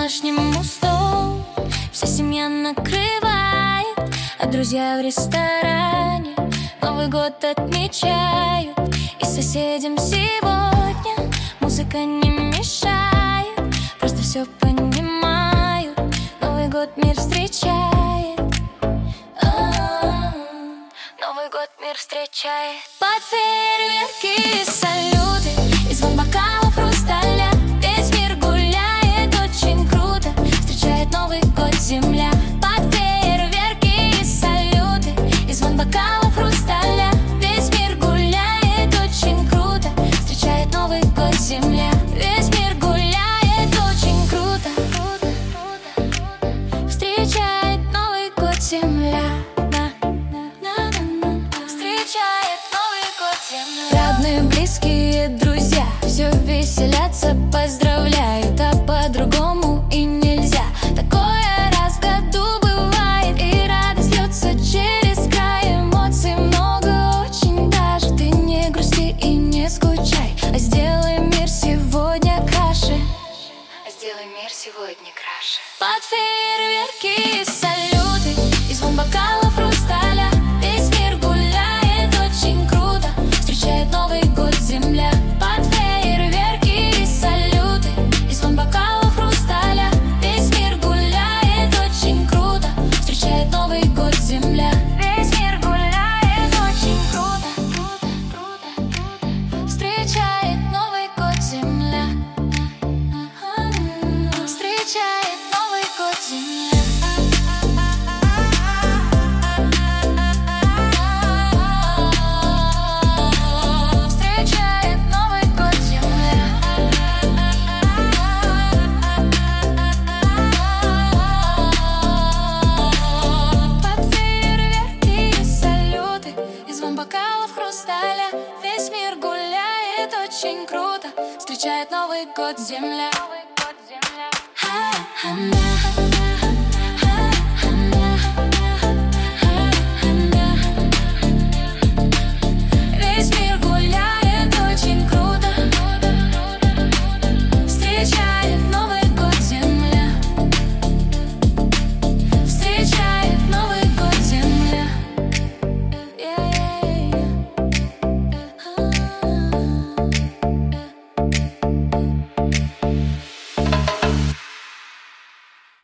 по-домашнему стол, вся семья накрывает, а друзья в ресторане Новый год отмечают. И соседям сегодня музыка не мешает, просто все понимают, Новый год мир встречает. Новый год мир встречает. Под фейерверки и салюты, и звон бокалов хрусталя, весь мир гуляет очень круто, встречает Новый год земля. Под фейерверки и салюты, и звон бокалов хрусталя, весь мир гуляет очень круто, встречает Новый год земля. Весь мир гуляет очень круто, встречает Новый год земля. Родные, близкие, друзья все веселятся, поздравляют, а по-другому и нельзя. Такое раз в году бывает, и радость льется через край. Эмоций много очень даже, ты не грусти и не скучай, а сделай мир сегодня краше, а сделай мир сегодня краше. Под фейерверки и салюты, и звон бокалов хрусталя, весь мир гуляет очень круто, встречает Новый год земля. Под фейерверки и салюты, и звон бокалов хрусталя, весь мир гуляет очень круто, встречает Новый год земля. Весь мир гуляет очень круто, встречает Новый год земля. Встречает Новый год земля. Бокалов хрусталя, весь мир гуляет очень круто, встречает Новый год земля.